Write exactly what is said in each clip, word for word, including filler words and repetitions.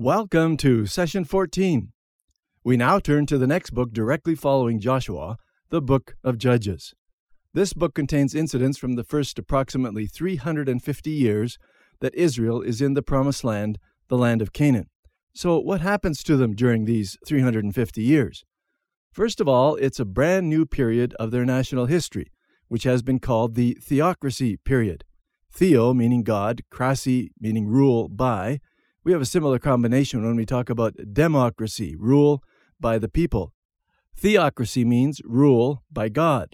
Welcome to Session fourteen. We now turn to the next book directly following Joshua, the Book of Judges. This book contains incidents from the first approximately three hundred fifty years that Israel is in the Promised Land, the land of Canaan. So what happens to them during these three hundred fifty years? First of all, it's a brand new period of their national history, which has been called the theocracy period. Theo meaning God, krasi meaning rule by. We have a similar combination when we talk about democracy, rule by the people. Theocracy means rule by God.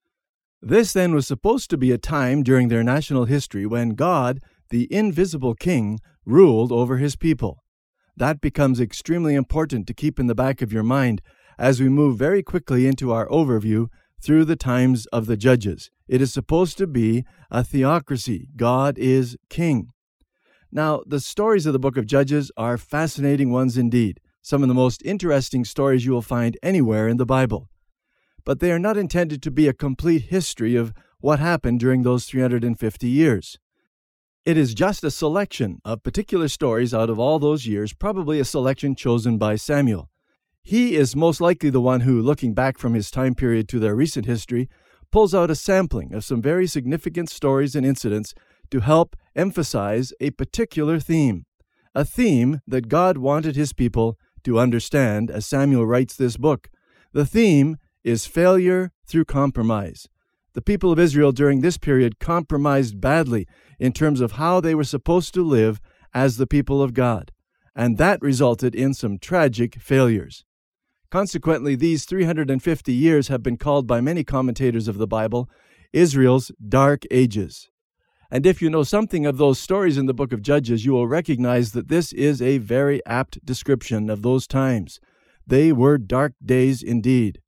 This then was supposed to be a time during their national history when God, the invisible king, ruled over his people. That becomes extremely important to keep in the back of your mind as we move very quickly into our overview through the times of the judges. It is supposed to be a theocracy. God is king. Now, the stories of the book of Judges are fascinating ones indeed, some of the most interesting stories you will find anywhere in the Bible. But they are not intended to be a complete history of what happened during those three hundred fifty years. It is just a selection of particular stories out of all those years, probably a selection chosen by Samuel. He is most likely the one who, looking back from his time period to their recent history, pulls out a sampling of some very significant stories and incidents to help emphasize a particular theme, a theme that God wanted his people to understand as Samuel writes this book. The theme is failure through compromise. The people of Israel during this period compromised badly in terms of how they were supposed to live as the people of God, and that resulted in some tragic failures. Consequently, these three hundred fifty years have been called by many commentators of the Bible Israel's dark ages. And if you know something of those stories in the book of Judges, you will recognize that this is a very apt description of those times. They were dark days indeed.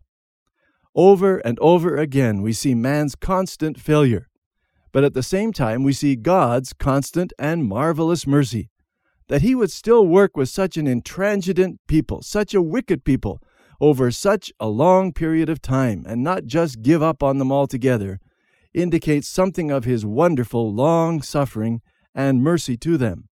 Over and over again, we see man's constant failure. But at the same time, we see God's constant and marvelous mercy. That he would still work with such an intransigent people, such a wicked people, over such a long period of time, and not just give up on them altogether, indicates something of his wonderful long-suffering and mercy to them.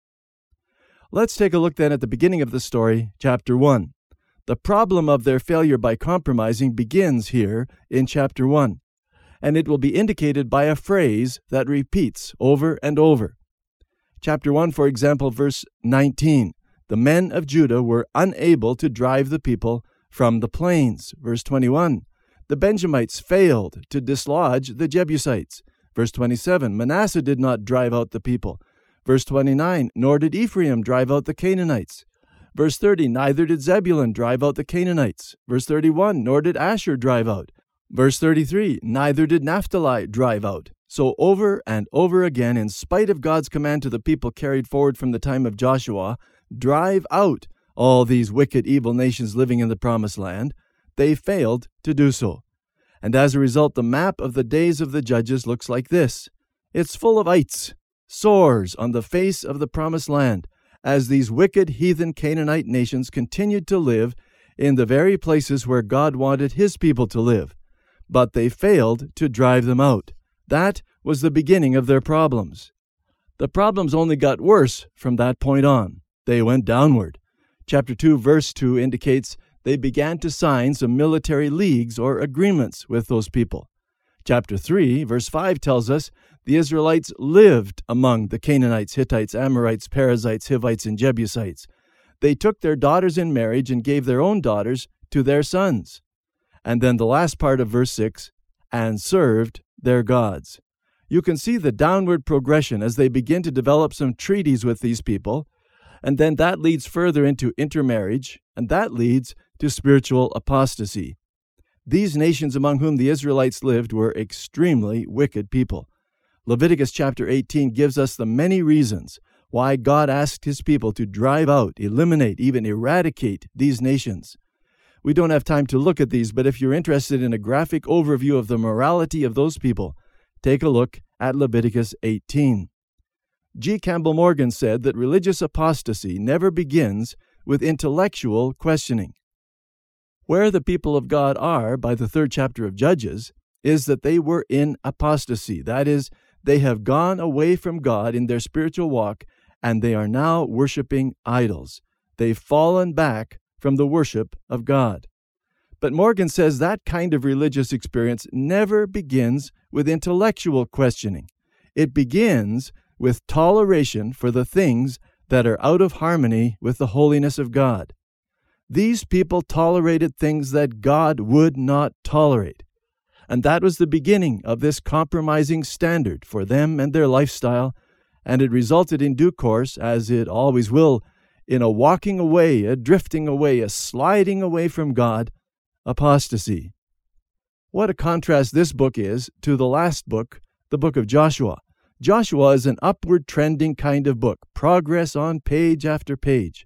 Let's take a look then at the beginning of the story, chapter one. The problem of their failure by compromising begins here in chapter one, and it will be indicated by a phrase that repeats over and over. Chapter one, for example, verse nineteen, the men of Judah were unable to drive the people from the plains. Verse twenty-one, the Benjamites failed to dislodge the Jebusites. Verse twenty-seven, Manasseh did not drive out the people. Verse twenty-nine, nor did Ephraim drive out the Canaanites. Verse thirty, neither did Zebulun drive out the Canaanites. Verse thirty-one, nor did Asher drive out. Verse thirty-three, neither did Naphtali drive out. So over and over again, in spite of God's command to the people carried forward from the time of Joshua, drive out all these wicked, evil nations living in the Promised Land, they failed to do so. And as a result, the map of the days of the judges looks like this. It's full of ites, sores on the face of the Promised Land, as these wicked heathen Canaanite nations continued to live in the very places where God wanted his people to live. But they failed to drive them out. That was the beginning of their problems. The problems only got worse from that point on. They went downward. Chapter two, verse two indicates they began to sign some military leagues or agreements with those people. Chapter three, verse five tells us the Israelites lived among the Canaanites, Hittites, Amorites, Perizzites, Hivites, and Jebusites. They took their daughters in marriage and gave their own daughters to their sons. And then the last part of verse six, and served their gods. You can see the downward progression as they begin to develop some treaties with these people, and then that leads further into intermarriage, and that leads to spiritual apostasy. These nations among whom the Israelites lived were extremely wicked people. Leviticus chapter eighteen gives us the many reasons why God asked his people to drive out, eliminate, even eradicate these nations. We don't have time to look at these, but if you're interested in a graphic overview of the morality of those people, take a look at Leviticus eighteen. G. Campbell Morgan said that religious apostasy never begins with intellectual questioning. Where the people of God are by the third chapter of Judges is that they were in apostasy. That is, they have gone away from God in their spiritual walk, and they are now worshiping idols. They've fallen back from the worship of God. But Morgan says that kind of religious experience never begins with intellectual questioning. It begins with toleration for the things that are out of harmony with the holiness of God. These people tolerated things that God would not tolerate. And that was the beginning of this compromising standard for them and their lifestyle, and it resulted in due course, as it always will, in a walking away, a drifting away, a sliding away from God, apostasy. What a contrast this book is to the last book, the book of Joshua. Joshua is an upward trending kind of book, progress on page after page.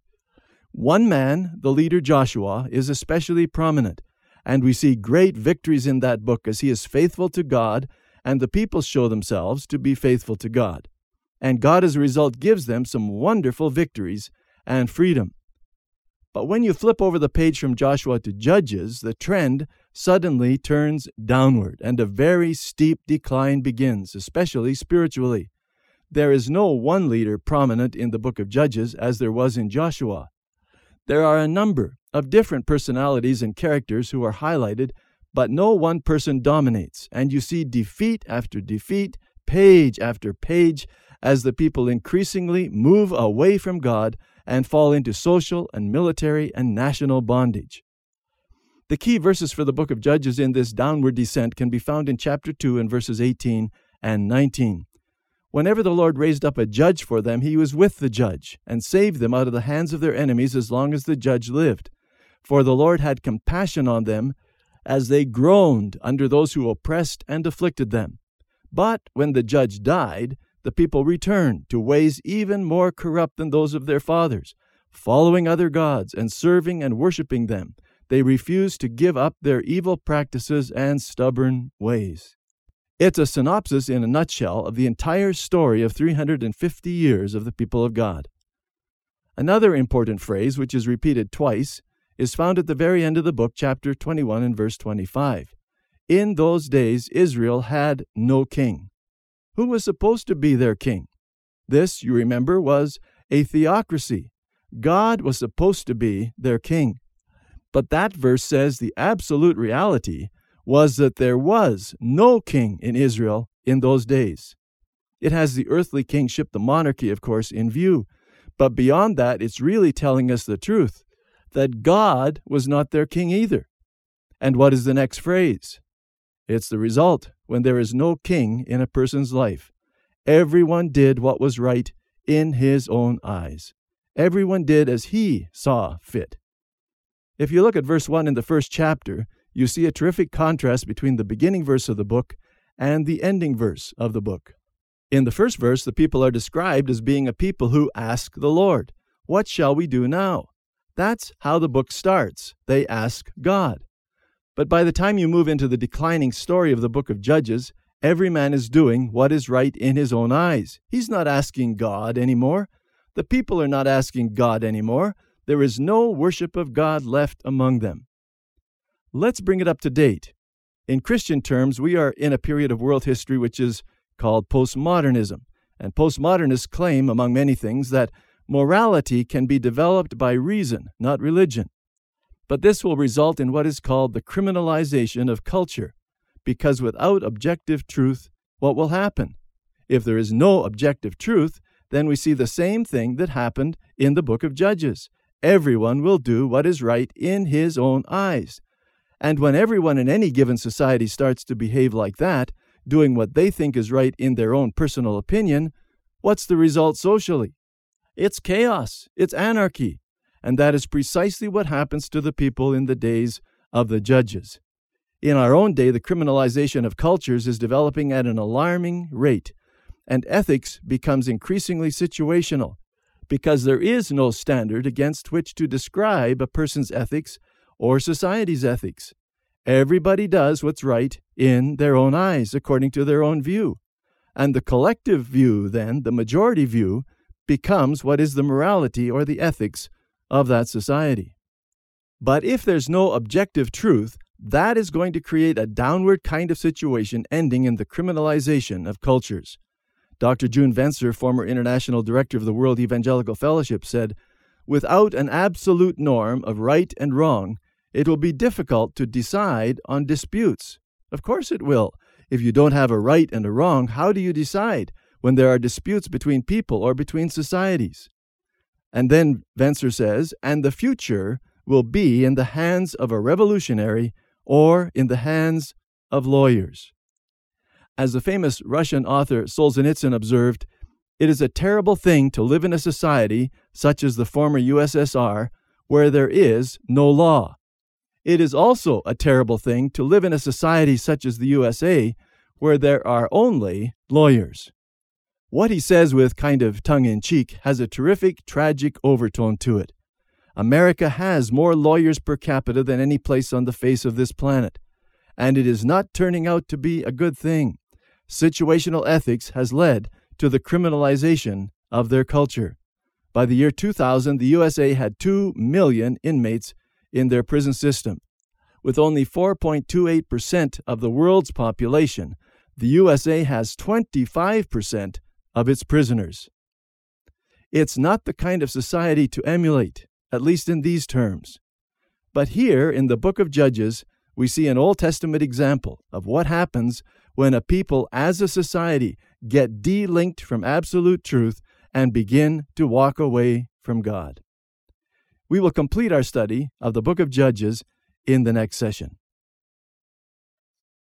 One man, the leader Joshua, is especially prominent, and we see great victories in that book as he is faithful to God, and the people show themselves to be faithful to God. And God, as a result, gives them some wonderful victories and freedom. But when you flip over the page from Joshua to Judges, the trend suddenly turns downward, and a very steep decline begins, especially spiritually. There is no one leader prominent in the book of Judges as there was in Joshua. There are a number of different personalities and characters who are highlighted, but no one person dominates, and you see defeat after defeat, page after page, as the people increasingly move away from God and fall into social and military and national bondage. The key verses for the book of Judges in this downward descent can be found in chapter two and verses eighteen and nineteen. Whenever the Lord raised up a judge for them, he was with the judge and saved them out of the hands of their enemies as long as the judge lived. For the Lord had compassion on them as they groaned under those who oppressed and afflicted them. But when the judge died, the people returned to ways even more corrupt than those of their fathers, following other gods and serving and worshiping them. They refused to give up their evil practices and stubborn ways. It's a synopsis in a nutshell of the entire story of three hundred fifty years of the people of God. Another important phrase, which is repeated twice, is found at the very end of the book, chapter twenty-one and verse twenty-five. In those days, Israel had no king. Who was supposed to be their king? This, you remember, was a theocracy. God was supposed to be their king. But that verse says the absolute reality was that there was no king in Israel in those days. It has the earthly kingship, the monarchy, of course, in view. But beyond that, it's really telling us the truth, that God was not their king either. And what is the next phrase? It's the result when there is no king in a person's life. Everyone did what was right in his own eyes. Everyone did as he saw fit. If you look at verse one in the first chapter, you see a terrific contrast between the beginning verse of the book and the ending verse of the book. In the first verse, the people are described as being a people who ask the Lord, "What shall we do now?" That's how the book starts. They ask God. But by the time you move into the declining story of the book of Judges, every man is doing what is right in his own eyes. He's not asking God anymore. The people are not asking God anymore. There is no worship of God left among them. Let's bring it up to date. In Christian terms, we are in a period of world history which is called postmodernism. And postmodernists claim, among many things, that morality can be developed by reason, not religion. But this will result in what is called the criminalization of culture, because without objective truth, what will happen? If there is no objective truth, then we see the same thing that happened in the book of Judges. Everyone will do what is right in his own eyes. And when everyone in any given society starts to behave like that, doing what they think is right in their own personal opinion, what's the result socially? It's chaos. It's anarchy. And that is precisely what happens to the people in the days of the Judges. In our own day, the criminalization of cultures is developing at an alarming rate, and ethics becomes increasingly situational, because there is no standard against which to describe a person's ethics or society's ethics. Everybody does what's right in their own eyes, according to their own view. And the collective view, then, the majority view, becomes what is the morality or the ethics of that society. But if there's no objective truth, that is going to create a downward kind of situation ending in the criminalization of cultures. Doctor June Venser, former international director of the World Evangelical Fellowship, said, Without an absolute norm of right and wrong, it will be difficult to decide on disputes. Of course it will. If you don't have a right and a wrong, how do you decide when there are disputes between people or between societies? And then Venser says, and the future will be in the hands of a revolutionary or in the hands of lawyers. As the famous Russian author Solzhenitsyn observed, it is a terrible thing to live in a society such as the former U S S R where there is no law. It is also a terrible thing to live in a society such as the U S A where there are only lawyers. What he says with kind of tongue-in-cheek has a terrific, tragic overtone to it. America has more lawyers per capita than any place on the face of this planet, and it is not turning out to be a good thing. Situational ethics has led to the criminalization of their culture. By the year two thousand, the U S A had two million inmates in their prison system. With only four point two eight percent of the world's population, the U S A has twenty-five percent of its prisoners. It's not the kind of society to emulate, at least in these terms. But here in the book of Judges, we see an Old Testament example of what happens when a people as a society get de-linked from absolute truth and begin to walk away from God. We will complete our study of the book of Judges in the next session.